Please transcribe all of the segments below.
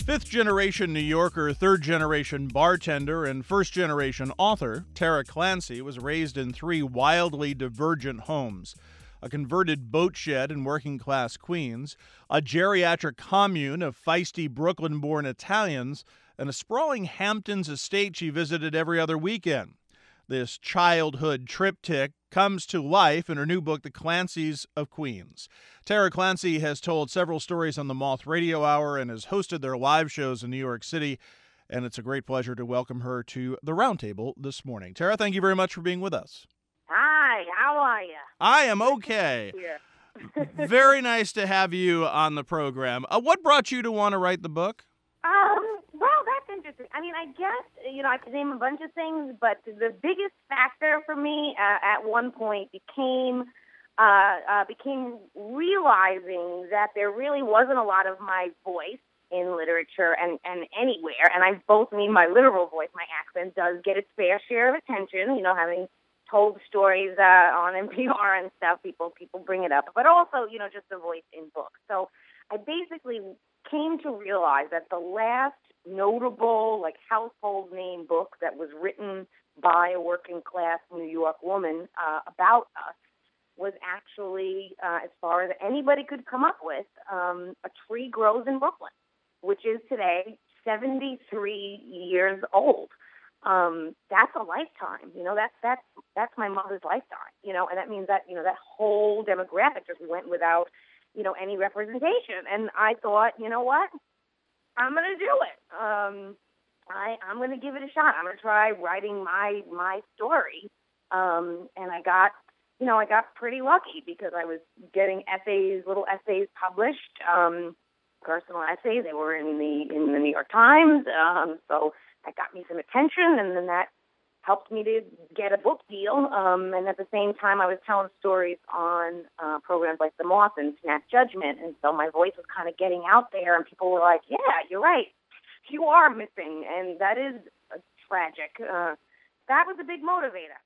Fifth-generation New Yorker, third-generation bartender, and first-generation author, Tara Clancy was raised in three wildly divergent homes: a converted boat shed in working-class Queens, a geriatric commune of feisty Brooklyn-born Italians, and a sprawling Hamptons estate she visited every other weekend. This childhood triptych comes to life in her new book, The Clancys of Queens. Tara Clancy has told several stories on the Moth Radio Hour and has hosted their live shows in New York City, and it's a great pleasure to welcome her to the Roundtable this morning. Tara, thank you very much for being with us. Hi, how are you? I am okay. Very nice to have you on the program. What brought you to want to write the book? Well, that's interesting. I mean, I guess, I could name a bunch of things, but the biggest factor for me at one point became realizing that there really wasn't a lot of my voice in literature and anywhere. And I both mean my literal voice. My accent does get its fair share of attention, having told stories on NPR and stuff. People bring it up. But also, just the voice in books. So I basically came to realize that the last notable, household name book that was written by a working class New York woman about us was actually, as far as anybody could come up with, A Tree Grows in Brooklyn, which is today 73 years old. That's a lifetime. That's my mother's lifetime. And that means that that whole demographic just went without any representation. And I thought, you know what? I'm going to do it. I'm going to give it a shot. I'm going to try writing my story. And I got pretty lucky because I was getting little essays published, personal essays. They were in the New York Times. So that got me some attention, and then that helped me to get a book deal. And at the same time, I was telling stories on programs like The Moth and Snap Judgment. And so my voice was kind of getting out there, and people were like, yeah, you're right. You are missing. And that is tragic. That was a big motivator.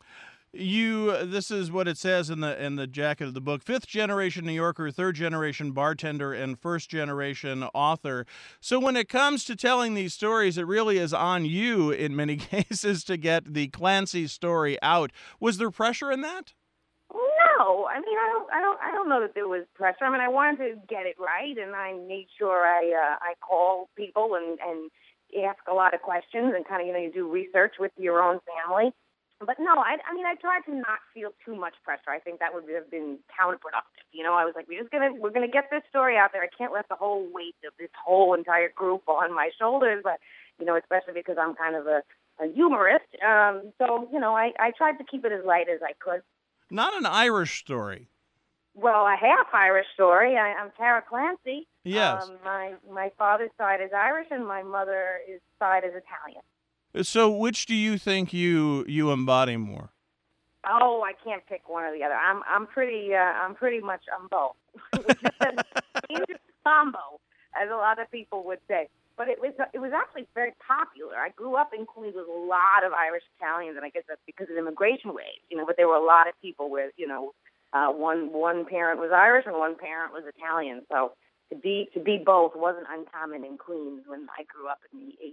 This is what it says in the jacket of the book: fifth generation New Yorker, third generation bartender, and first generation author. So when it comes to telling these stories, it really is on you in many cases to get the Clancy story out. Was there pressure in that? No, I mean, I don't know that there was pressure. I mean, I wanted to get it right, and I made sure I call people and ask a lot of questions and kind of you do research with your own family. But no, I tried to not feel too much pressure. I think that would have been counterproductive. I was like, we're gonna get this story out there. I can't let the whole weight of this whole entire group on my shoulders. But especially because I'm kind of a humorist. So I tried to keep it as light as I could. Not an Irish story. Well, a half Irish story. I'm Tara Clancy. Yes. My father's side is Irish, and my mother's side is Italian. So which do you think you embody more? Oh, I can't pick one or the other. I'm pretty much both. It's a combo, as a lot of people would say. But it was actually very popular. I grew up in Queens with a lot of Irish Italians, and I guess that's because of immigration waves. But there were a lot of people where one parent was Irish and one parent was Italian. So to be both wasn't uncommon in Queens when I grew up in the 80s.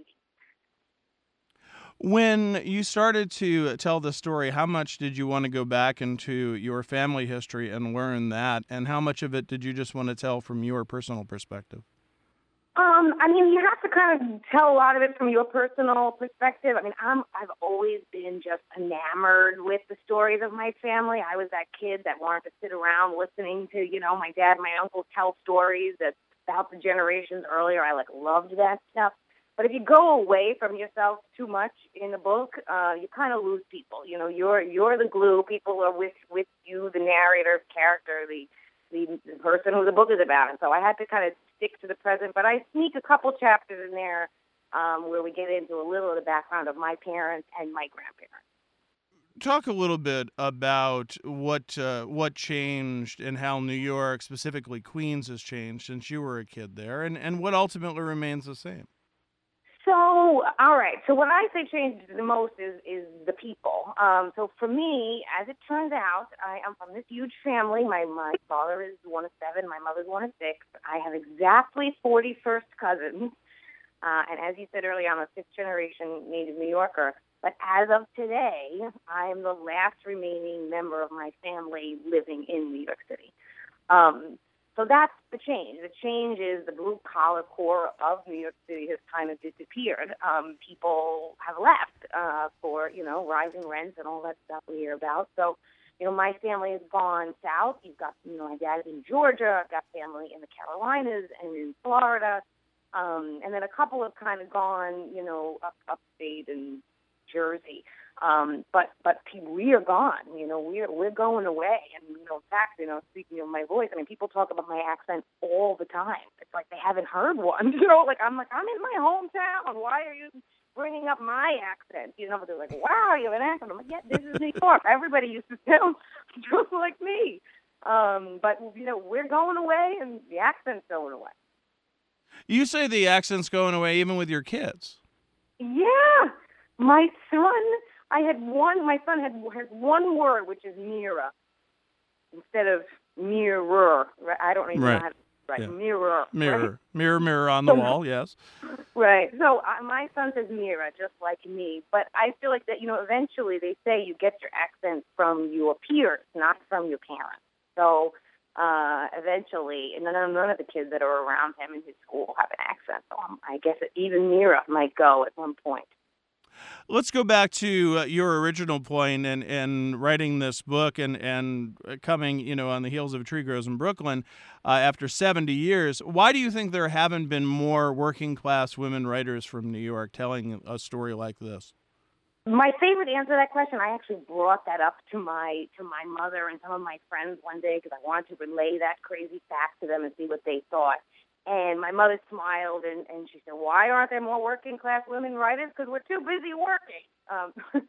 When you started to tell the story, how much did you want to go back into your family history and learn that? And how much of it did you just want to tell from your personal perspective? You have to kind of tell a lot of it from your personal perspective. I've always been just enamored with the stories of my family. I was that kid that wanted to sit around listening to, my dad and my uncle tell stories about the generations earlier. I loved that stuff. But if you go away from yourself too much in the book, you kind of lose people. You're the glue. People are with you, the narrator, character, the person who the book is about. And so I had to kind of stick to the present. But I sneak a couple chapters in there where we get into a little of the background of my parents and my grandparents. Talk a little bit about what changed and how New York, specifically Queens, has changed since you were a kid there, and what ultimately remains the same. So, all right. So what I say changed the most is the people. So for me, as it turns out, I am from this huge family. My father is one of 7. My mother's one of 6. I have exactly 40 first cousins. And as you said earlier, I'm a fifth-generation native New Yorker. But as of today, I'm the last remaining member of my family living in New York City. So that's the change. The change is the blue-collar core of New York City has kind of disappeared. People have left for, rising rents and all that stuff we hear about. So, my family has gone south. You've got, my dad's in Georgia. I've got family in the Carolinas and in Florida. And then a couple have kind of gone, upstate and Jersey. But we are gone. We're going away. And in fact, speaking of my voice, people talk about my accent all the time. It's like they haven't heard one. I'm in my hometown. Why are you bringing up my accent? But they're like, wow, you have an accent. I'm like, yeah, this is New York. Everybody used to sound just like me. But we're going away, and the accent's going away. You say the accent's going away even with your kids. Yeah, my son. My son has one word, which is Mira, instead of mirror. I don't even know how to write mirror. Mirror. Right? Mirror on the wall, yes. Right. So my son says Mira, just like me. But I feel like that, eventually they say you get your accent from your peers, not from your parents. So eventually, and none of the kids that are around him in his school have an accent. So I guess even Mira might go at one point. Let's go back to your original point and writing this book and coming, on the heels of Tree Grows in Brooklyn after 70 years. Why do you think there haven't been more working class women writers from New York telling a story like this? My favorite answer to that question, I actually brought that up to my mother and some of my friends one day because I wanted to relay that crazy fact to them and see what they thought. And my mother smiled, and she said, why aren't there more working-class women writers? Because we're too busy working.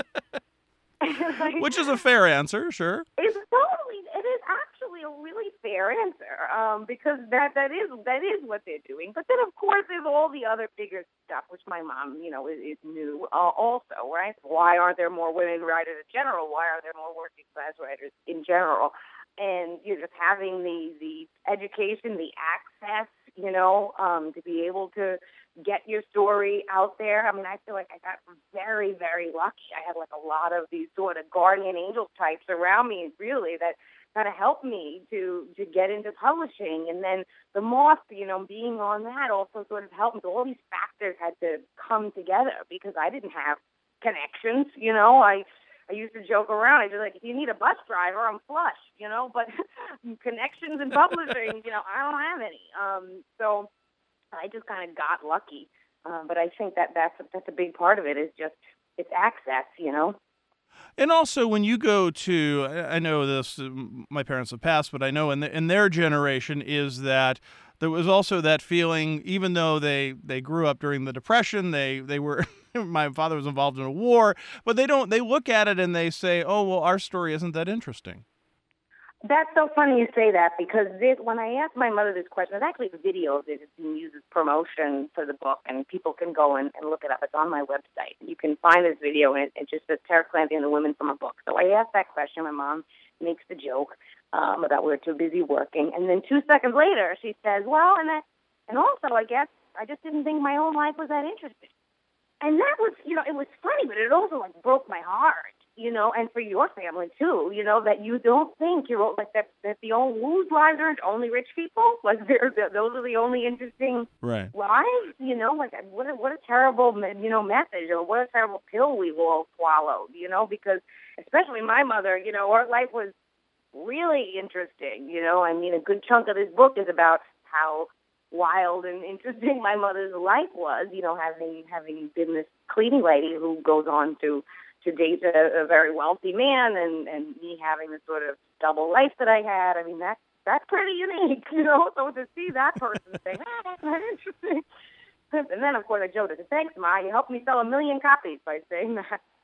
Which is a fair answer, sure. It is actually a really fair answer, because that is what they're doing. But then, of course, there's all the other bigger stuff, which my mom, is new also, right? Why aren't there more women writers in general? Why are there more working-class writers in general? And you're just having the education, the access, to be able to get your story out there. I feel like I got very, very lucky. I had a lot of these sort of guardian angel types around me, really, that kind of helped me to get into publishing. And then the Moth, being on that also sort of helped me. So all these factors had to come together because I didn't have connections, I used to joke around. I was like, if you need a bus driver, I'm flush, but connections in publishing, I don't have any. So I just kind of got lucky. But I think that's a big part of it is just it's access, And also, when you go to, I know this, my parents have passed, but I know in their generation is that there was also that feeling, even though they grew up during the Depression, they were, my father was involved in a war, but they look at it and they say, oh, well, our story isn't that interesting. That's so funny you say that because when I asked my mother this question, there's actually a video of it. It's being used as promotion for the book, and people can go and look it up. It's on my website. You can find this video, and it just says Tara Clancy and the Women from a Book. So I asked that question. My mom makes the joke about we're too busy working. And then 2 seconds later, she says, well, and also, I guess, I just didn't think my own life was that interesting. And that was, it was funny, but it also, broke my heart. And for your family too, that you don't think you're that the only whose lives are only rich people, those are the only interesting lives, what a terrible message, or what a terrible pill we've all swallowed, because especially my mother, her life was really interesting, a good chunk of this book is about how wild and interesting my mother's life was, having been this cleaning lady who goes on to date a very wealthy man, and me having the sort of double life that I had. That's pretty unique, So to see that person say, that's not interesting. And then, of course, I joked. I said, thanks, Ma. You helped me sell 1 million copies by saying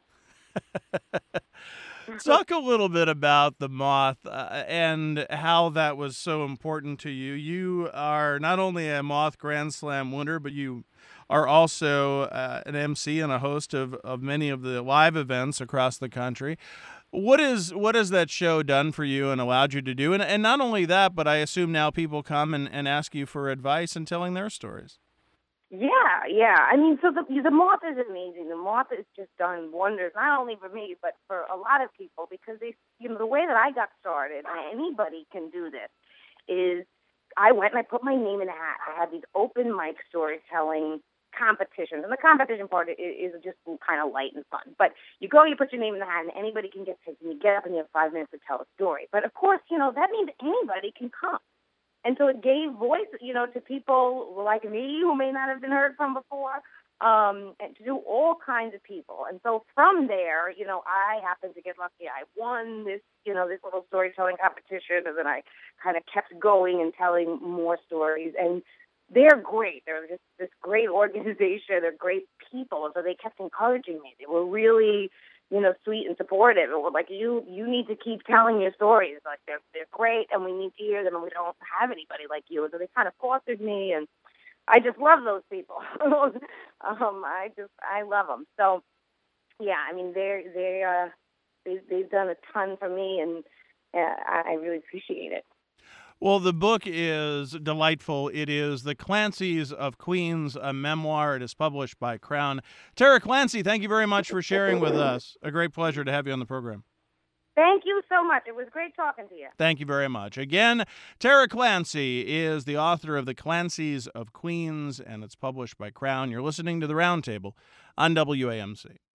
that. Talk a little bit about the Moth and how that was so important to you. You are not only a Moth Grand Slam winner, but you are also an MC and a host of many of the live events across the country. What has that show done for you and allowed you to do? And not only that, but I assume now people come and ask you for advice and telling their stories. Yeah. I mean, so the moth is amazing. The moth has just done wonders, not only for me, but for a lot of people, because the way that I got started, anybody can do this, is I went and I put my name in a hat. I had these open mic storytelling competitions, and the competition part is just kind of light and fun. But you go, you put your name in the hat, and anybody can get picked, and you get up and you have 5 minutes to tell a story. But of course, that means anybody can come. And so it gave voice, to people like me who may not have been heard from before, and to all kinds of people. And so from there, I happened to get lucky. I won this little storytelling competition, and then I kind of kept going and telling more stories. And they're great. They're just this great organization. They're great people. And so they kept encouraging me. They were really, sweet and supportive. And were like, you need to keep telling your stories. Like they're great, and we need to hear them, and we don't have anybody like you. And so they kind of fostered me, and I just love those people. I love them. So yeah, I mean they've done a ton for me, and I really appreciate it. Well, the book is delightful. It is The Clancys of Queens, a memoir. It is published by Crown. Tara Clancy, thank you very much for sharing with us. A great pleasure to have you on the program. Thank you so much. It was great talking to you. Thank you very much. Again, Tara Clancy is the author of The Clancys of Queens, and it's published by Crown. You're listening to The Roundtable on WAMC.